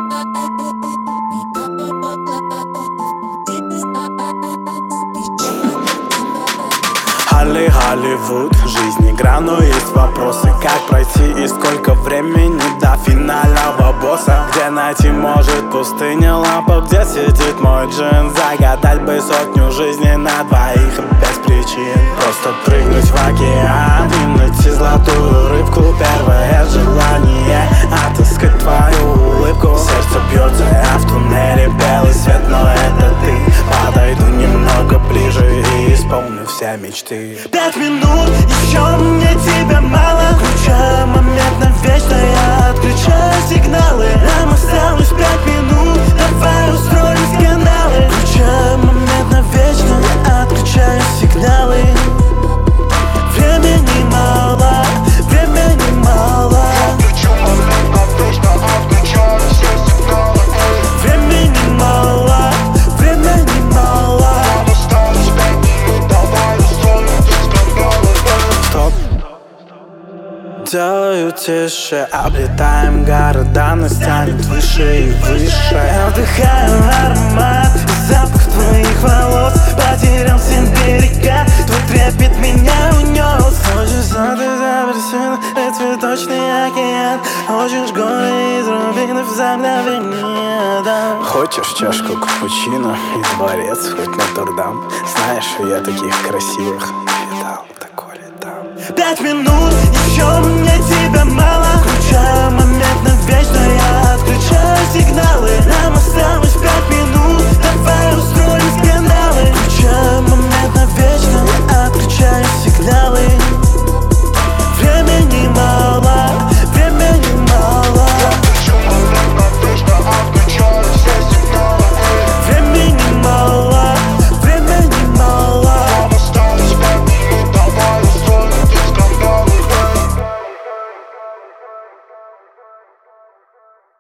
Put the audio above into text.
Голливуд, жизнь игра, но есть вопросы. Как пройти и сколько времени до финального босса? Где найти может пустыня лампа, где сидит мой джин? Загадать бы сотню жизней на двоих без причин. Просто прыгнуть в океан и найти золотую рыбку. Первое желание отыскать твою улыбку. Сердце бьется, а в туннеле белый свет, но это ты. Подойду немного ближе и исполню все мечты. 5 минут, еще мне тебя мало. Включаю момент навечно, я отключаю сигналы. Нам осталось 5 минут, давай устроим скандалы. Включаю момент навечно, я отключаю сигналы. Времени мало, времени мало. Включу момент навечно, отключаю все сигналы. Времени мало, времени мало. Нам осталось 5 минут, давай устроим скандалы. Стоп. Делаю тише, облетаем города, нас тянет выше и выше. Я вдыхаю аромат, запах твоих волос. Потерял все берега, твой трепет меня унес. Хочешь золотой за вершину, это цветочный океан. Хочешь горы из рубинов за мгновение, да. Хочешь чашку капучино и дворец, хоть Нотр-Дам. Знаешь, я таких красивых не видал, такой летал. 5 минут, еще мне тебя мало. Включаю момент навечно, я